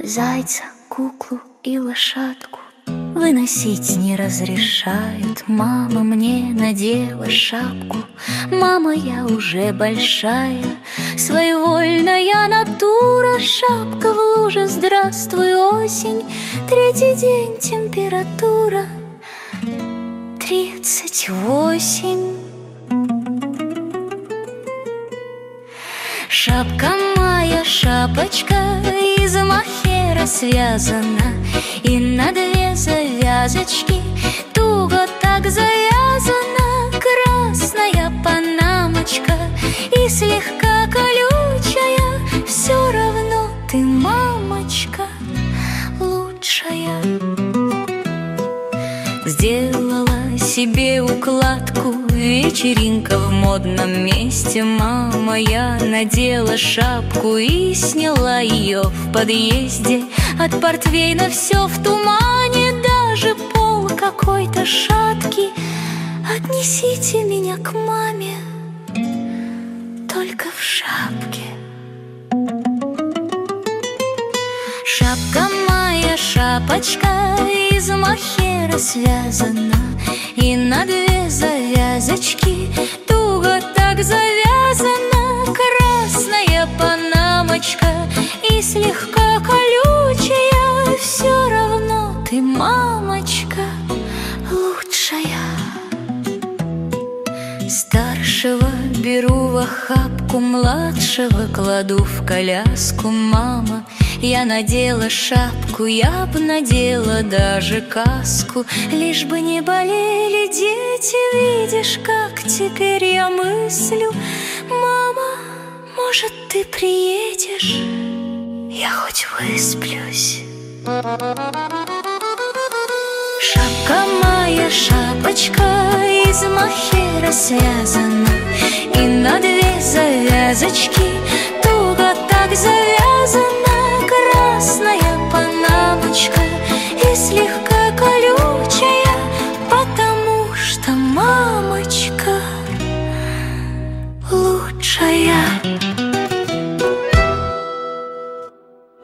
Зайца, куклу и лошадку выносить не разрешают. Мама мне надела шапку. Мама, я уже большая, своевольная натура. Шапка в луже, здравствуй, осень. Третий день, температура 38. Шапка моя, шапочка из мохера связана, и на две завязочки туго так завязана. Красная панамочка и слегка колючая. Все равно ты, мамочка, лучшая. Сделала себе укладку, вечеринка в модном месте. Мама, я надела шапку и сняла ее в подъезде. От портвейна все в тумане, даже пол какой-то шаткий. Отнесите меня к маме, только в шапке. Шапка моя, шапочка из мохера связана, и на две завязочки туго так завязана. Красная панамочка и слегка колючая. Все равно ты, мамочка, лучшая. Старшего беру в охапку, младшего кладу в коляску. Мама, я надела шапку, я б надела даже каску, лишь бы не болели дети. Видишь, как теперь я мыслю. Мама, может, ты приедешь? Я хоть высплюсь. Шапка моя, шапочка из мохера связана, и на две завязочки туго так завязана. Красная панамочка и слегка колючая, потому что мамочка лучшая.